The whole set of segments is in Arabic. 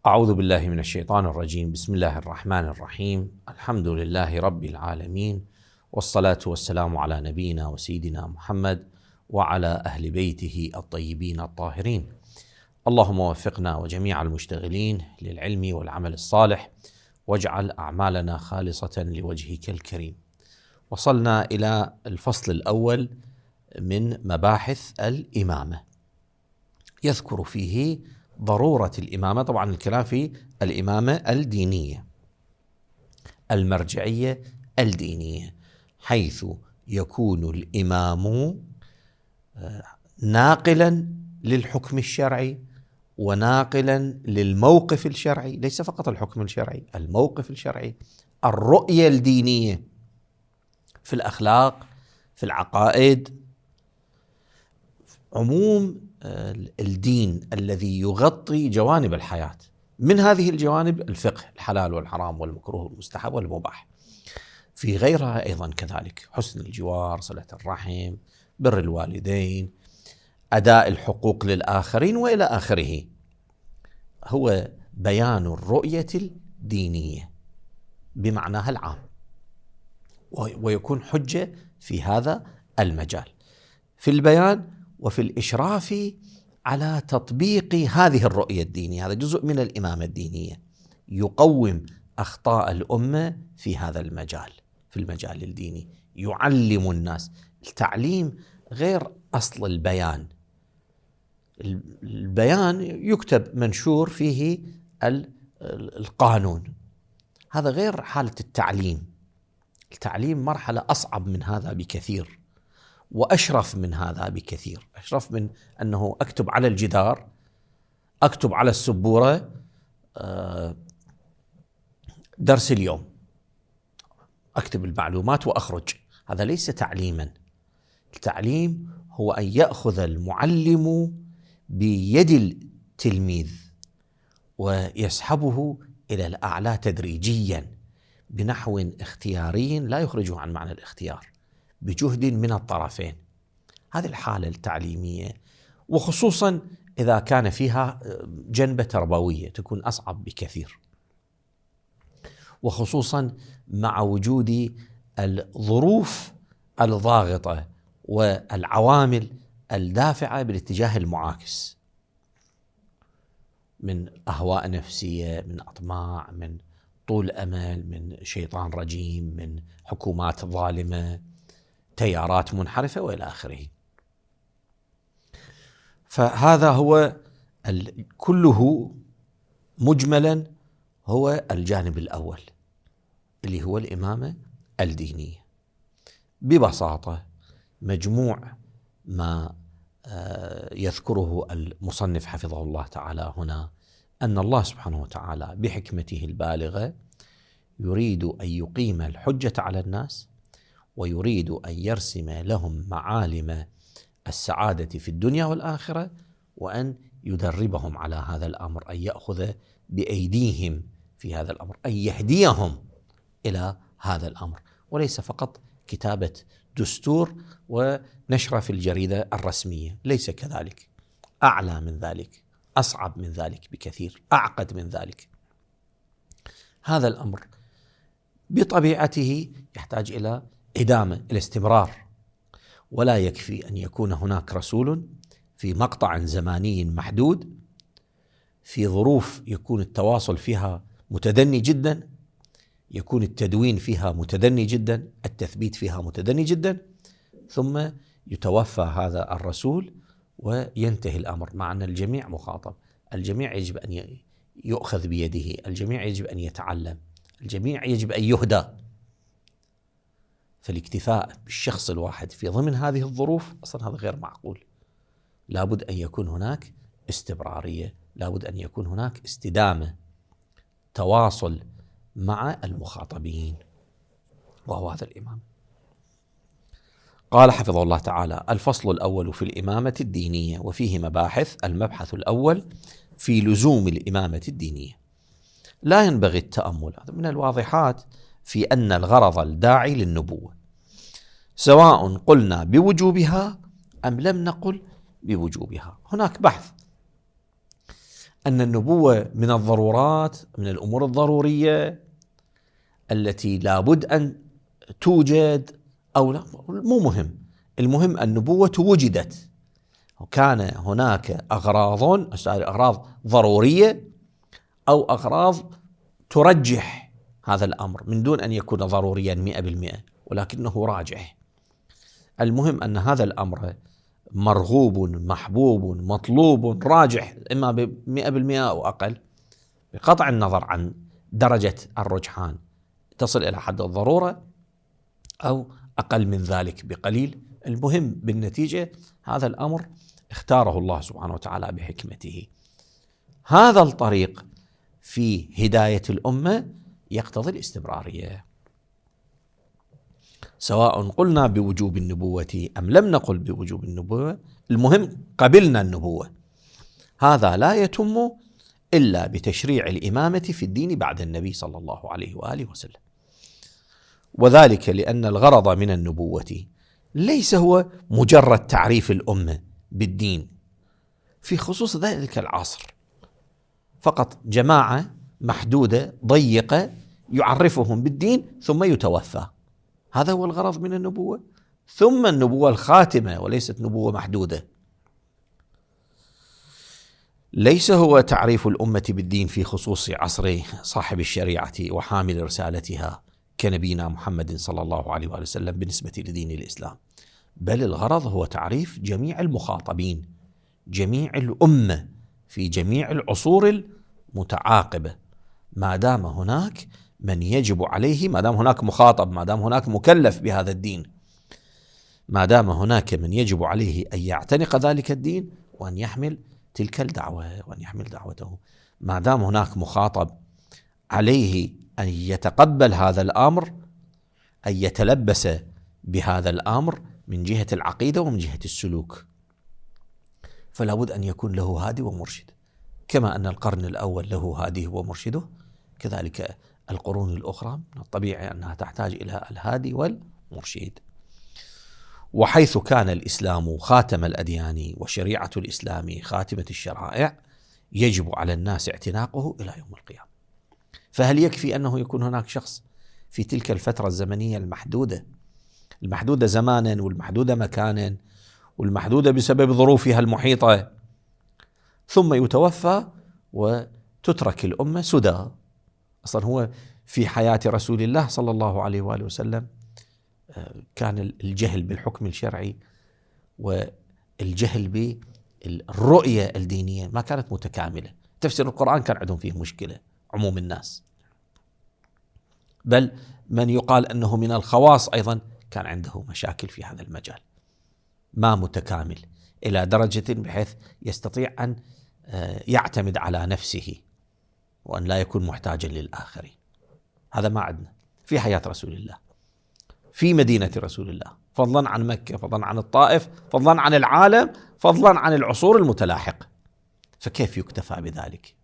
أعوذ بالله من الشيطان الرجيم. بسم الله الرحمن الرحيم. الحمد لله رب العالمين، والصلاة والسلام على نبينا وسيدنا محمد وعلى أهل بيته الطيبين الطاهرين. اللهم وفقنا وجميع المشتغلين للعلم والعمل الصالح، واجعل أعمالنا خالصة لوجهك الكريم. وصلنا إلى الفصل الأول من مباحث الإمامة، يذكر فيه ضرورة الإمامة. طبعا الكلام في الإمامة الدينية المرجعية الدينية، حيث يكون الإمام ناقلا للحكم الشرعي وناقلا للموقف الشرعي، ليس فقط الحكم الشرعي، الموقف الشرعي، الرؤية الدينية في الأخلاق، في العقائد، عموم الدين الذي يغطي جوانب الحياة. من هذه الجوانب الفقه، الحلال والحرام والمكروه والمستحب والمباح. في غيرها أيضا كذلك، حسن الجوار، صلة الرحم، بر الوالدين، أداء الحقوق للآخرين وإلى آخره. هو بيان الرؤية الدينية بمعناها العام، ويكون حجة في هذا المجال، في البيان وفي الإشراف على تطبيق هذه الرؤية الدينية. هذا جزء من الإمامة الدينية، يقوم أخطاء الأمة في هذا المجال، في المجال الديني، يعلم الناس. التعليم غير أصل البيان. البيان يكتب منشور فيه القانون، هذا غير حالة التعليم. التعليم مرحلة أصعب من هذا بكثير، وأشرف من هذا بكثير. أشرف من أنه أكتب على الجدار، أكتب على السبورة درس اليوم، أكتب المعلومات وأخرج. هذا ليس تعليما. التعليم هو أن يأخذ المعلم بيد التلميذ ويسحبه إلى الأعلى تدريجيا بنحو اختياري لا يخرجه عن معنى الاختيار، بجهد من الطرفين. هذه الحالة التعليمية، وخصوصا إذا كان فيها جنبة تربوية، تكون أصعب بكثير، وخصوصا مع وجود الظروف الضاغطة والعوامل الدافعة بالاتجاه المعاكس، من أهواء نفسية، من أطماع، من طول أمل، من شيطان رجيم، من حكومات ظالمة، تيارات منحرفة وإلى آخره. فهذا هو كله مجملا هو الجانب الأول اللي هو الإمامة الدينية. ببساطة مجموع ما يذكره المصنف حفظه الله تعالى هنا، أن الله سبحانه وتعالى بحكمته البالغة يريد أن يقيم الحجة على الناس، ويريد أن يرسم لهم معالم السعادة في الدنيا والآخرة، وأن يدربهم على هذا الأمر، أن يأخذ بأيديهم في هذا الأمر، أن يهديهم إلى هذا الأمر، وليس فقط كتابة دستور ونشره في الجريدة الرسمية. ليس كذلك، أعلى من ذلك، أصعب من ذلك بكثير، أعقد من ذلك. هذا الأمر بطبيعته يحتاج إلى إدامة، الاستمرار. ولا يكفي أن يكون هناك رسول في مقطع زماني محدود، في ظروف يكون التواصل فيها متدني جدا، يكون التدوين فيها متدني جدا، التثبيت فيها متدني جدا، ثم يتوفى هذا الرسول وينتهي الأمر، مع أن الجميع مخاطب. الجميع يجب أن يؤخذ بيده، الجميع يجب أن يتعلم، الجميع يجب أن يهدى. فالاكتفاء بالشخص الواحد في ضمن هذه الظروف أصلا هذا غير معقول. لابد أن يكون هناك استمرارية، لابد أن يكون هناك استدامة، تواصل مع المخاطبين، وهو هذا الإمام. قال حفظه الله تعالى: الفصل الأول في الإمامة الدينية، وفيه مباحث. المبحث الأول في لزوم الإمامة الدينية. لا ينبغي التأمل، هذا من الواضحات في أن الغرض الداعي للنبوة، سواء قلنا بوجوبها أم لم نقل بوجوبها. هناك بحث أن النبوة من الضرورات، من الأمور الضرورية التي لابد أن توجد أو لا، مو مهم. المهم النبوة وجدت، وكان هناك أغراض ضرورية أو أغراض ترجح هذا الأمر من دون أن يكون ضروريا 100%، ولكنه راجح. المهم أن هذا الأمر مرغوب محبوب مطلوب راجح، إما 100% أو أقل، بقطع النظر عن درجة الرجحان، تصل إلى حد الضرورة أو أقل من ذلك بقليل. المهم بالنتيجة هذا الأمر اختاره الله سبحانه وتعالى بحكمته. هذا الطريق في هداية الأمة يقتضي الاستمرارية، سواء قلنا بوجوب النبوة أم لم نقل بوجوب النبوة. المهم قبلنا النبوة. هذا لا يتم إلا بتشريع الإمامة في الدين بعد النبي صلى الله عليه وآله وسلم، وذلك لأن الغرض من النبوة ليس هو مجرد تعريف الأمة بالدين في خصوص ذلك العصر فقط، جماعة محدودة ضيقة يعرفهم بالدين ثم يتوفى. هذا هو الغرض من النبوة، ثم النبوة الخاتمة وليست نبوة محدودة. ليس هو تعريف الأمة بالدين في خصوص عصر صاحب الشريعة وحامل رسالتها كنبينا محمد صلى الله عليه وآله وسلم بالنسبة لدين الإسلام، بل الغرض هو تعريف جميع المخاطبين، جميع الأمة في جميع العصور المتعاقبة، ما دام هناك من يجب عليه، ما دام هناك مخاطب، ما دام هناك مكلف بهذا الدين، ما دام هناك من يجب عليه أن يعتنق ذلك الدين وأن يحمل تلك الدعوة وأن يحمل دعوته، ما دام هناك مخاطب عليه أن يتقبل هذا الأمر، أن يتلبس بهذا الأمر من جهة العقيدة ومن جهة السلوك، فلا بد أن يكون له هادي ومرشد. كما أن القرن الأول له هاديه ومرشده، كذلك القرون الأخرى من الطبيعي أنها تحتاج إلى الهادي والمرشد. وحيث كان الإسلام خاتم الأديان وشريعة الإسلام خاتمة الشرائع، يجب على الناس اعتناقه إلى يوم القيامة. فهل يكفي أنه يكون هناك شخص في تلك الفترة الزمنية المحدودة زمانا والمحدودة مكانا والمحدودة بسبب ظروفها المحيطة، ثم يتوفى وتترك الأمة سدى؟ أصلا هو في حياة رسول الله صلى الله عليه وآله وسلم كان الجهل بالحكم الشرعي والجهل بالرؤية الدينية ما كانت متكاملة. تفسير القرآن كان عندهم فيه مشكلة عموم الناس، بل من يقال أنه من الخواص أيضا كان عنده مشاكل في هذا المجال، ما متكامل إلى درجة بحيث يستطيع أن يعتمد على نفسه وأن لا يكون محتاجا للآخرين. هذا ما عندنا في حياة رسول الله، في مدينة رسول الله، فضلا عن مكة، فضلا عن الطائف، فضلا عن العالم، فضلا عن العصور المتلاحقة. فكيف يكتفى بذلك؟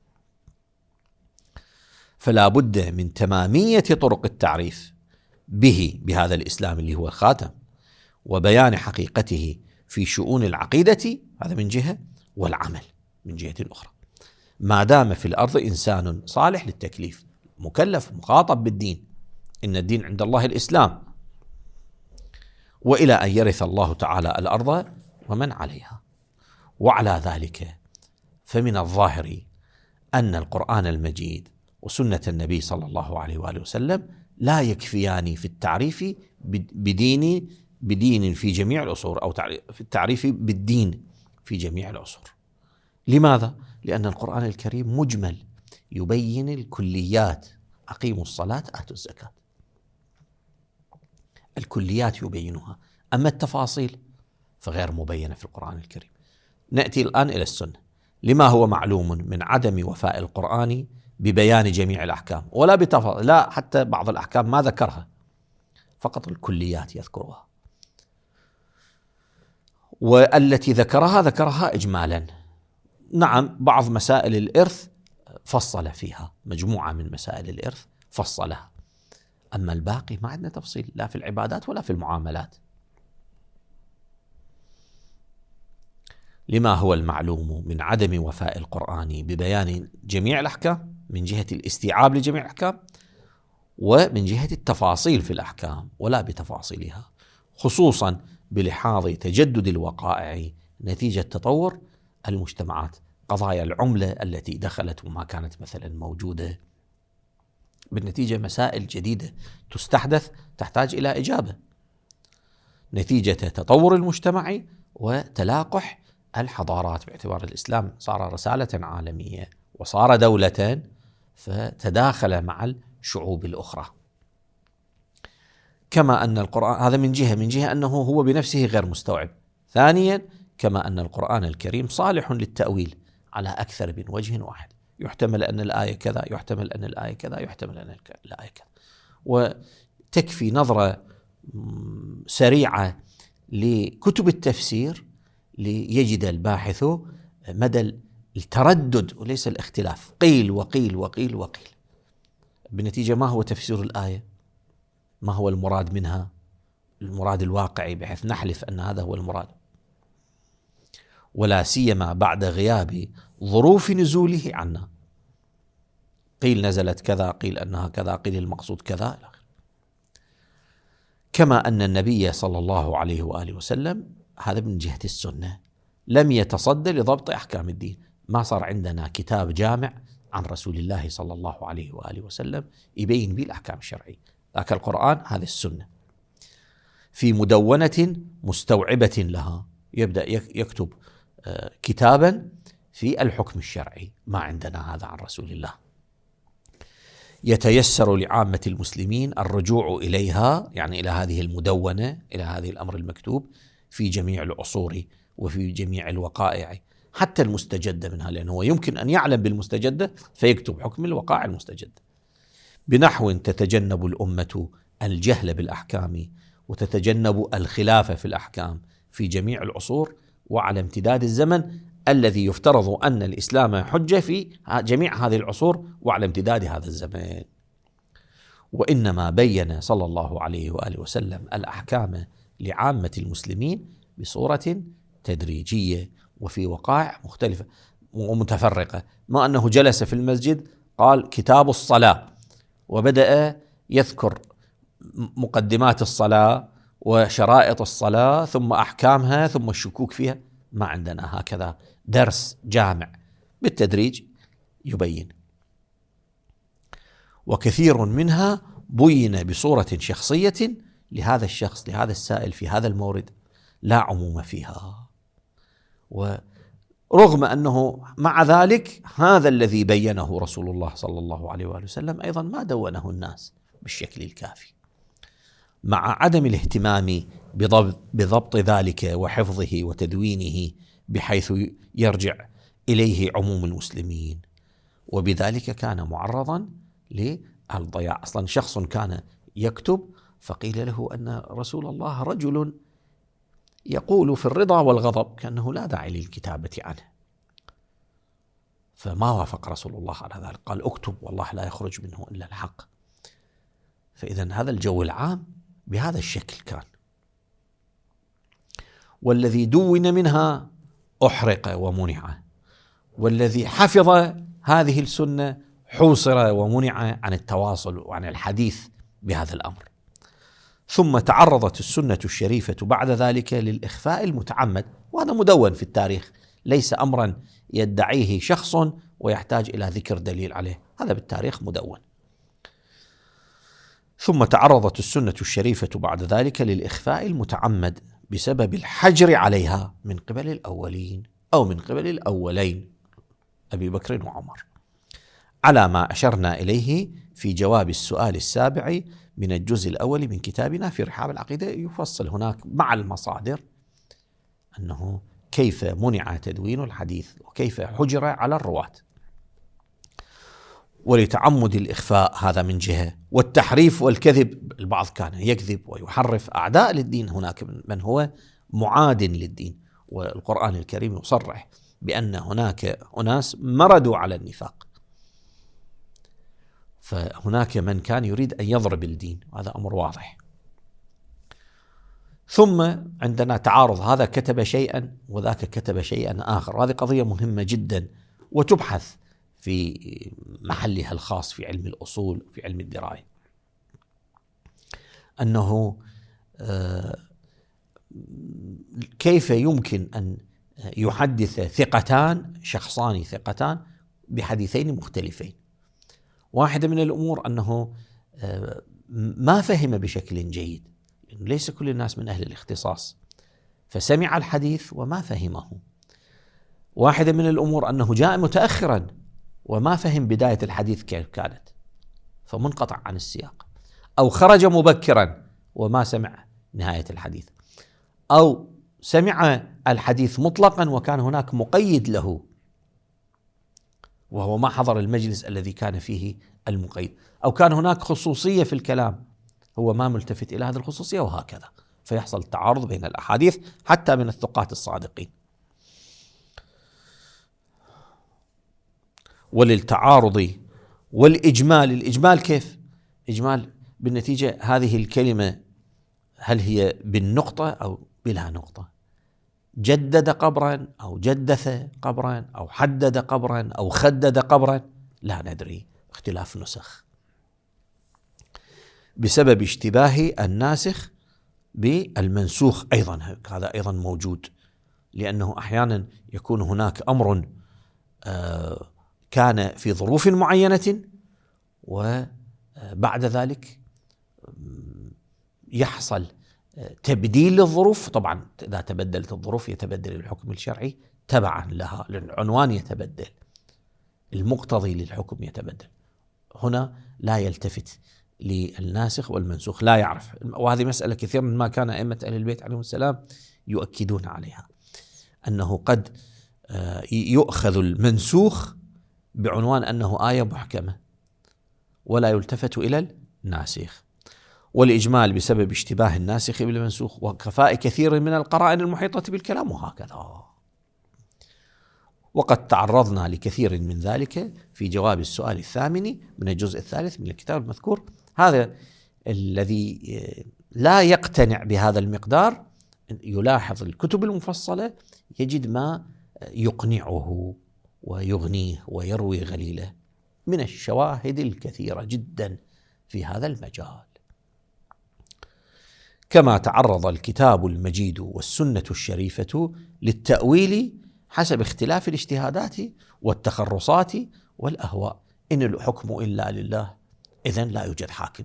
فلا بد من تمامية طرق التعريف بهذا الإسلام اللي هو الخاتم، وبيان حقيقته في شؤون العقيدة، هذا من جهة، والعمل من جهة أخرى. ما دام في الأرض إنسان صالح للتكليف مكلف مخاطب بالدين، إن الدين عند الله الإسلام، وإلى أن يرث الله تعالى الأرض ومن عليها. وعلى ذلك فمن الظاهر أن القرآن المجيد وسنة النبي صلى الله عليه وآله وسلم لا يكفيان في التعريف بدين في جميع العصور، أو في التعريف بالدين في جميع العصور. لماذا؟ لأن القرآن الكريم مجمل يبين الكليات، أقيموا الصلاة آتوا الزكاة، الكليات يبينها، أما التفاصيل فغير مبينة في القرآن الكريم. نأتي الآن إلى السنة. لما هو معلوم من عدم وفاء القرآن ببيان جميع الأحكام ولا بتفاصيل، لا حتى بعض الأحكام ما ذكرها، فقط الكليات يذكرها، والتي ذكرها إجمالا. نعم بعض مسائل الإرث فصل فيها، مجموعة من مسائل الإرث فصلها، أما الباقي ما عندنا تفصيل لا في العبادات ولا في المعاملات. لما هو المعلوم من عدم وفاء القرآن ببيان جميع الأحكام من جهة الاستيعاب لجميع الأحكام، ومن جهة التفاصيل في الأحكام ولا بتفاصيلها، خصوصا بلحاظ تجدد الوقائع نتيجة تطور المجتمعات، قضايا العملة التي دخلت وما كانت مثلا موجودة، بالنتيجة مسائل جديدة تستحدث تحتاج إلى إجابة نتيجة تطور المجتمع وتلاقح الحضارات، باعتبار الإسلام صار رسالة عالمية وصار دولة، فتداخل مع الشعوب الأخرى. كما أن القرآن هذا من جهة أنه هو بنفسه غير مستوعب. ثانيا، كما أن القرآن الكريم صالح للتأويل على أكثر من وجه واحد، يحتمل أن الآية كذا، يحتمل أن الآية كذا، يحتمل أن الآية كذا، وتكفي نظرة سريعة لكتب التفسير ليجد الباحث مدى التردد وليس الاختلاف، قيل وقيل وقيل وقيل. بالنتيجة ما هو تفسير الآية؟ ما هو المراد منها؟ المراد الواقعي بحيث نحلف أن هذا هو المراد، ولا سيما بعد غياب ظروف نزوله عنا. قيل نزلت كذا، قيل أنها كذا، قيل المقصود كذا. كما أن النبي صلى الله عليه وآله وسلم هذا من جهة السنة لم يتصدى لضبط أحكام الدين، ما صار عندنا كتاب جامع عن رسول الله صلى الله عليه وآله وسلم يبين به الأحكام الشرعية، لكن القرآن هذه السنة في مدونة مستوعبة لها، يبدأ يكتب كتابا في الحكم الشرعي، ما عندنا هذا عن رسول الله. يتيسر لعامة المسلمين الرجوع إليها، يعني إلى هذه المدونة، إلى هذه الأمر المكتوب في جميع العصور وفي جميع الوقائع حتى المستجدة منها، لأنه يمكن أن يعلم بالمستجدة فيكتب حكم الوقائع المستجدة، بنحو تتجنب الأمة الجهل بالأحكام وتتجنب الخلاف في الأحكام في جميع العصور وعلى امتداد الزمن الذي يفترض أن الإسلام حجة في جميع هذه العصور وعلى امتداد هذا الزمان. وإنما بين صلى الله عليه وآله وسلم الأحكام لعامة المسلمين بصورة تدريجية وفي وقائع مختلفة ومتفرقة، ما أنه جلس في المسجد قال كتاب الصلاة وبدأ يذكر مقدمات الصلاة وشرائط الصلاة ثم أحكامها ثم الشكوك فيها، ما عندنا هكذا درس جامع، بالتدريج يبين. وكثير منها بين بصورة شخصية لهذا الشخص، لهذا السائل في هذا المورد، لا عموم فيها. ورغم أنه مع ذلك هذا الذي بينه رسول الله صلى الله عليه وآله وسلم أيضا ما دونه الناس بالشكل الكافي، مع عدم الاهتمام بضبط ذلك وحفظه وتدوينه بحيث يرجع إليه عموم المسلمين، وبذلك كان معرضا للضياع. أصلا شخص كان يكتب فقيل له أن رسول الله رجل يقول في الرضا والغضب كأنه لا داعي للكتابة عنه، فما وافق رسول الله على ذلك، قال اكتب والله لا يخرج منه إلا الحق. فإذا هذا الجو العام بهذا الشكل كان، والذي دون منها أحرق ومنع، والذي حفظ هذه السنة حوصر ومنع عن التواصل وعن الحديث بهذا الأمر. ثم تعرضت السنة الشريفة بعد ذلك للإخفاء المتعمد، وهذا مدون في التاريخ، ليس أمرا يدعيه شخص ويحتاج إلى ذكر دليل عليه، هذا بالتاريخ مدون. ثم تعرضت السنة الشريفة بعد ذلك للإخفاء المتعمد بسبب الحجر عليها من قبل الأولين أو من قبل الأولين أبي بكر وعمر، على ما أشرنا إليه في جواب السؤال السابع من الجزء الأول من كتابنا في رحاب العقيدة. يفصل هناك مع المصادر أنه كيف منع تدوين الحديث وكيف حجر على الرواة. ولتعمد الإخفاء هذا من جهة، والتحريف والكذب، البعض كان يكذب ويحرف أعداء للدين، هناك من هو معاد للدين، والقرآن الكريم يصرح بأن هناك أناس مردوا على النفاق، فهناك من كان يريد أن يضرب الدين، هذا أمر واضح. ثم عندنا تعارض، هذا كتب شيئا وذاك كتب شيئا آخر. هذه قضية مهمة جدا وتبحث في محلها الخاص في علم الأصول في علم الدراية، أنه كيف يمكن أن يحدث شخصان ثقتان بحديثين مختلفين. واحدة من الأمور أنه ما فهم بشكل جيد، ليس كل الناس من أهل الاختصاص، فسمع الحديث وما فهمه. واحدة من الأمور أنه جاء متأخرا وما فهم بداية الحديث كيف كانت فمنقطع عن السياق، أو خرج مبكرا وما سمع نهاية الحديث، أو سمع الحديث مطلقا وكان هناك مقيد له وهو ما حضر المجلس الذي كان فيه المقيد، أو كان هناك خصوصية في الكلام هو ما ملتفت إلى هذه الخصوصية، وهكذا فيحصل تعارض بين الأحاديث حتى من الثقات الصادقين. وللتعارض والإجمال، الإجمال كيف؟ إجمال بالنتيجة هذه الكلمة هل هي بالنقطة أو بلا نقطة، جدد قبرا أو جدث قبرا أو حدد قبرا أو خدد قبرا، لا ندري، اختلاف نسخ بسبب اشتباه الناسخ بالمنسوخ. أيضا هذا أيضا موجود، لأنه أحيانا يكون هناك أمر كان في ظروف معينة وبعد ذلك يحصل تبديل للظروف. طبعا إذا تبدلت الظروف يتبدل الحكم الشرعي تبعا لها، العنوان يتبدل، المقتضي للحكم يتبدل. هنا لا يلتفت للناسخ والمنسوخ، لا يعرف. وهذه مسألة كثير ما كان أئمة أهل البيت عليهم السلام يؤكدون عليها، أنه قد يؤخذ المنسوخ بعنوان أنه آية محكمة ولا يلتفت إلى الناسخ. والإجمال بسبب اشتباه الناسخ بالمنسوخ وخفاء كثير من القرائن المحيطة بالكلام، وهكذا. وقد تعرضنا لكثير من ذلك في جواب السؤال الثامن من الجزء الثالث من الكتاب المذكور. هذا الذي لا يقتنع بهذا المقدار يلاحظ الكتب المفصلة يجد ما يقنعه ويغنيه ويروي غليله من الشواهد الكثيرة جدا في هذا المجال. كما تعرض الكتاب المجيد والسنة الشريفة للتأويل حسب اختلاف الاجتهادات والتخرصات والأهواء. إن الحكم إلا لله، إذن لا يوجد حاكم،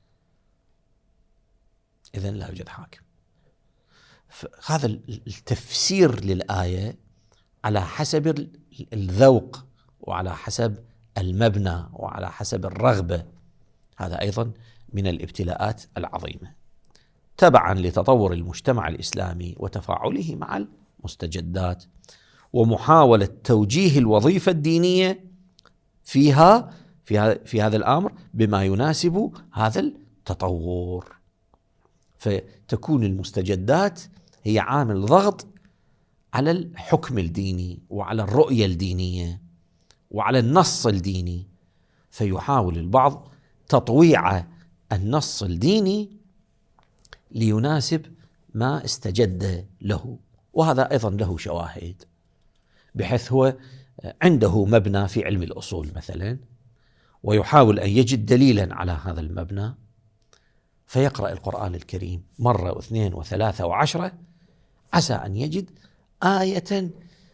إذن لا يوجد حاكم. هذا التفسير للآية على حسب الذوق وعلى حسب المبنى وعلى حسب الرغبة، هذا أيضا من الابتلاءات العظيمة، تبعا لتطور المجتمع الإسلامي وتفاعله مع المستجدات ومحاولة توجيه الوظيفة الدينية فيها في هذا الأمر بما يناسب هذا التطور. فتكون المستجدات هي عامل ضغط على الحكم الديني وعلى الرؤية الدينية وعلى النص الديني، فيحاول البعض تطويع النص الديني ليناسب ما استجد له. وهذا أيضا له شواهد، بحيث هو عنده مبنى في علم الأصول مثلا ويحاول أن يجد دليلا على هذا المبنى، فيقرأ القرآن الكريم مرة واثنين وثلاثة وعشرة، عسى أن يجد آية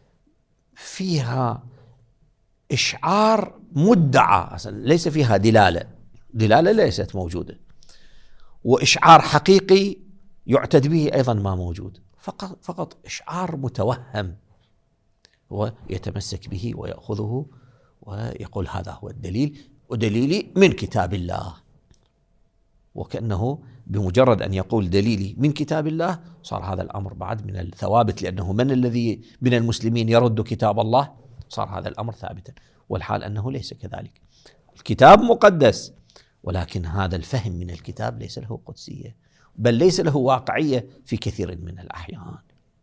فيها إشعار مدعى ليس فيها دلالة ليست موجودة، وإشعار حقيقي يعتد به أيضا ما موجود، فقط إشعار متوهم ويتمسك به ويأخذه ويقول هذا هو الدليل ودليلي من كتاب الله. وكأنه بمجرد أن يقول دليلي من كتاب الله صار هذا الأمر بعد من الثوابت، لأنه من الذي من المسلمين يرد كتاب الله؟ صار هذا الأمر ثابتا، والحال أنه ليس كذلك. الكتاب مقدس، ولكن هذا الفهم من الكتاب ليس له قدسية، بل ليس له واقعية في كثير من الأحيان.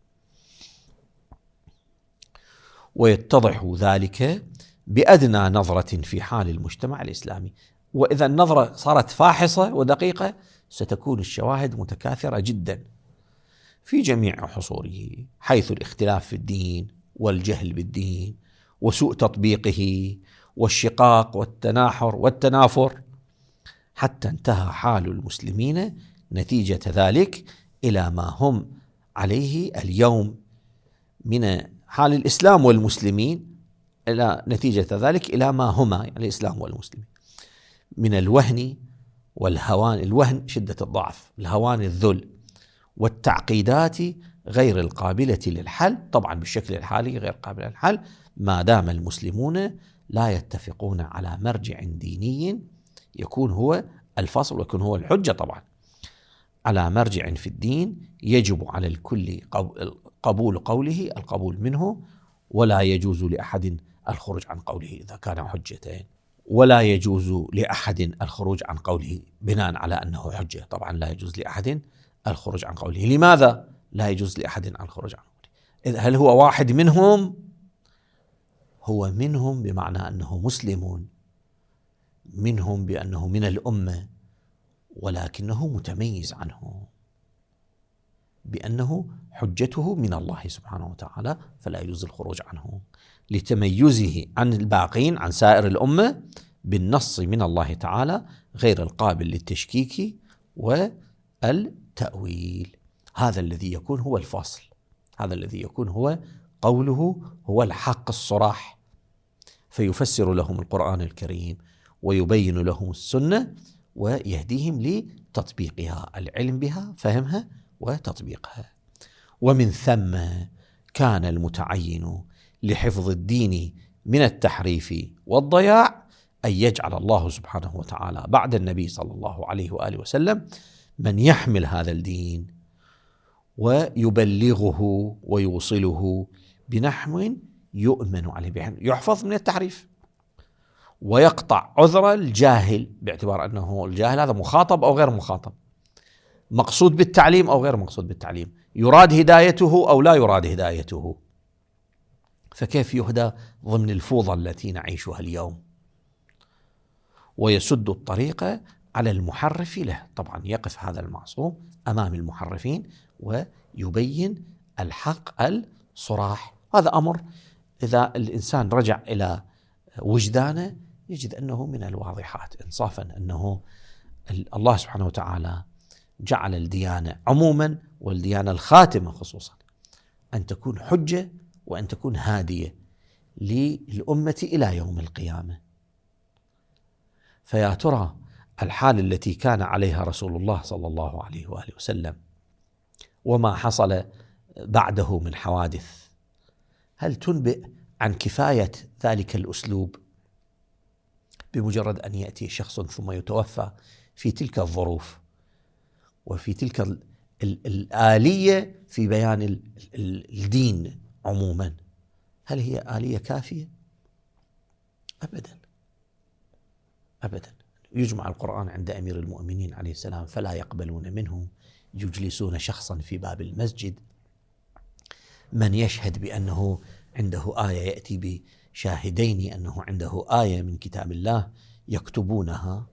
ويتضح ذلك بأدنى نظرة في حال المجتمع الإسلامي، وإذا النظرة صارت فاحصة ودقيقة ستكون الشواهد متكاثرة جدا. في جميع حصوره، حيث الاختلاف في الدين والجهل بالدين وسوء تطبيقه والشقاق والتناحر والتنافر، حتى انتهى حال المسلمين نتيجة ذلك إلى ما هم عليه اليوم من حال الإسلام والمسلمين، إلى نتيجة ذلك إلى ما هما يعني الإسلام والمسلمين من الوهن والهوان. الوهن شدة الضعف، الهوان الذل، والتعقيدات غير القابلة للحل. طبعا بالشكل الحالي غير قابلة للحل ما دام المسلمون لا يتفقون على مرجع ديني يكون هو الفصل ويكون هو الحجة. طبعا على مرجع في الدين يجب على الكل قبول قوله، القبول منه، ولا يجوز لأحد الخروج عن قوله إذا كان حجتين، ولا يجوز لأحد الخروج عن قوله بناء على أنه حجة. طبعا لا يجوز لأحد الخروج عن قوله. لماذا لا يجوز لأحد الخروج عن قوله؟ هل هو واحد منهم؟ هو منهم بمعنى أنه مسلم، منهم بأنه من الأمة، ولكنه متميز عنه بأنه حجته من الله سبحانه وتعالى، فلا يجوز الخروج عنه لتميزه عن الباقين، عن سائر الأمة، بالنص من الله تعالى غير القابل للتشكيك والتأويل. هذا الذي يكون هو الفصل، هذا الذي يكون هو قوله هو الحق الصراح، فيفسر لهم القرآن الكريم ويبين لهم السنة ويهديهم لتطبيقها، العلم بها، فهمها وتطبيقها. ومن ثم كان المتعين لحفظ الدين من التحريف والضياع أن يجعل الله سبحانه وتعالى بعد النبي صلى الله عليه وآله وسلم من يحمل هذا الدين ويبلغه ويوصله بنحو يؤمن عليه، بحيث يحفظ من التحريف ويقطع عذر الجاهل، باعتبار أنه الجاهل هذا مخاطب أو غير مخاطب، مقصود بالتعليم أو غير مقصود بالتعليم، يراد هدايته أو لا يراد هدايته. فكيف يهدى ضمن الفوضى التي نعيشها اليوم؟ ويسد الطريق على المحرف له. طبعا يقف هذا المعصوم أمام المحرفين ويبين الحق الصراح. هذا أمر إذا الإنسان رجع إلى وجدانه يجد أنه من الواضحات إنصافا أنه الله سبحانه وتعالى جعل الديانة عموما والديانة الخاتمة خصوصا أن تكون حجة وأن تكون هادية للأمة إلى يوم القيامة. فيا ترى الحال التي كان عليها رسول الله صلى الله عليه وآله وسلم وما حصل بعده من حوادث، هل تنبئ عن كفاية ذلك الأسلوب؟ بمجرد أن يأتي شخص ثم يتوفى في تلك الظروف وفي تلك الآلية في بيان الدين عموما، هل هي آلية كافية؟ أبدا أبدا. يجمع القرآن عند أمير المؤمنين عليه السلام فلا يقبلون منه، يجلسون شخصا في باب المسجد من يشهد بأنه عنده آية، يأتي بشاهدين أنه عنده آية من كتاب الله يكتبونها،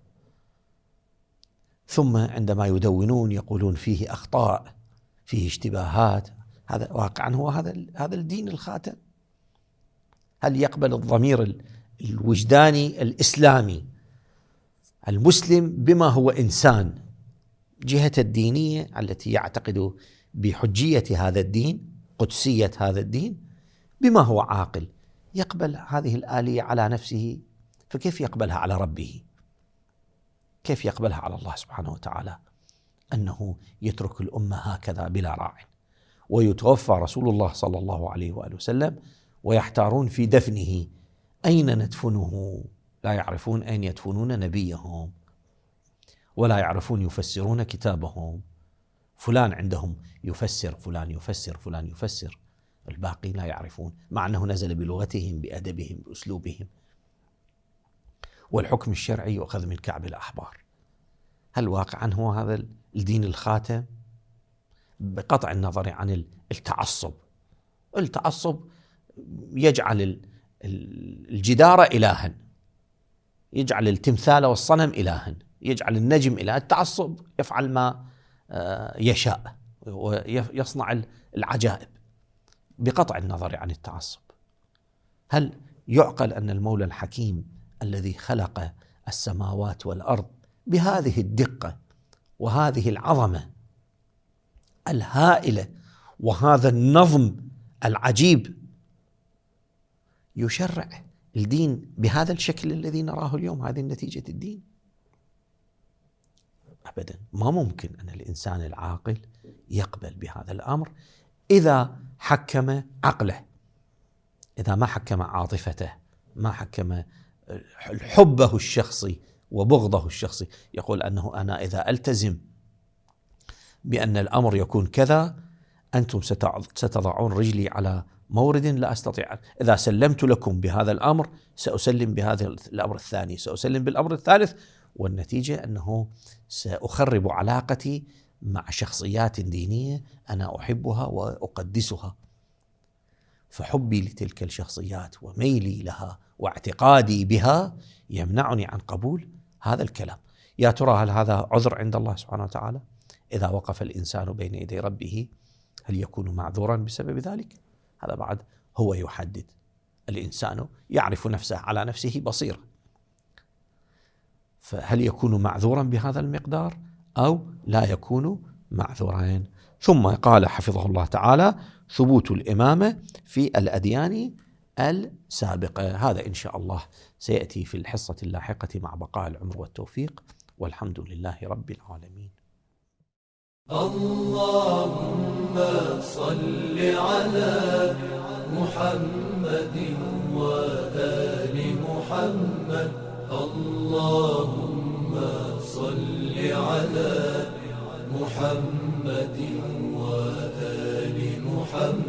ثم عندما يدونون يقولون فيه أخطاء، فيه اشتباهات. هذا واقعا هو هذا الدين الخاتم. هل يقبل الضمير الوجداني الإسلامي المسلم بما هو إنسان جهة الدينية التي يعتقد بحجية هذا الدين، قدسية هذا الدين، بما هو عاقل يقبل هذه الآلية على نفسه؟ فكيف يقبلها على ربه؟ كيف يقبلها على الله سبحانه وتعالى أنه يترك الأمة هكذا بلا راع، ويتوفى رسول الله صلى الله عليه وآله وسلم ويحتارون في دفنه، أين ندفنه؟ لا يعرفون أين يدفنون نبيهم، ولا يعرفون يفسرون كتابهم. فلان عندهم يفسر، فلان يفسر، فلان يفسر، الباقي لا يعرفون، مع أنه نزل بلغتهم بأدبهم بأسلوبهم. والحكم الشرعي يؤخذ من كعب الأحبار. هل واقعا هو هذا الدين الخاتم؟ بقطع النظر عن التعصب. التعصب يجعل الجدار إلها، يجعل التمثال والصنم إلها، يجعل النجم إله. التعصب يفعل ما يشاء، ويصنع العجائب بقطع النظر عن التعصب. هل يعقل أن المولى الحكيم الذي خلق السماوات والأرض بهذه الدقة وهذه العظمة الهائلة وهذا النظم العجيب يشرع الدين بهذا الشكل الذي نراه اليوم؟ هذه نتيجة الدين؟ أبدا، ما ممكن أن الإنسان العاقل يقبل بهذا الأمر إذا حكم عقله، إذا ما حكم عاطفته، ما حكم حبه الشخصي وبغضه الشخصي. يقول أنه أنا إذا ألتزم بأن الأمر يكون كذا أنتم ستضعون رجلي على مورد لا أستطيع، إذا سلمت لكم بهذا الأمر سأسلم بهذا الأمر الثاني، سأسلم بالأمر الثالث، والنتيجة أنه سأخرب علاقتي مع شخصيات دينية أنا أحبها وأقدسها. فحبي لتلك الشخصيات وميلي لها واعتقادي بها يمنعني عن قبول هذا الكلام. يا ترى هل هذا عذر عند الله سبحانه وتعالى؟ إذا وقف الإنسان بين يدي ربه هل يكون معذورا بسبب ذلك؟ هذا بعد هو يحدد. الإنسان يعرف نفسه على نفسه بصيرة، فهل يكون معذورا بهذا المقدار أو لا يكون معذورين؟ ثم قال حفظه الله تعالى: ثبوت الإمامة في الأديان السابقة. هذا إن شاء الله سيأتي في الحصة اللاحقة مع بقاء العمر والتوفيق، والحمد لله رب العالمين. اللهم صل على محمد وآل محمد. اللهم صل على محمد وآل محمد.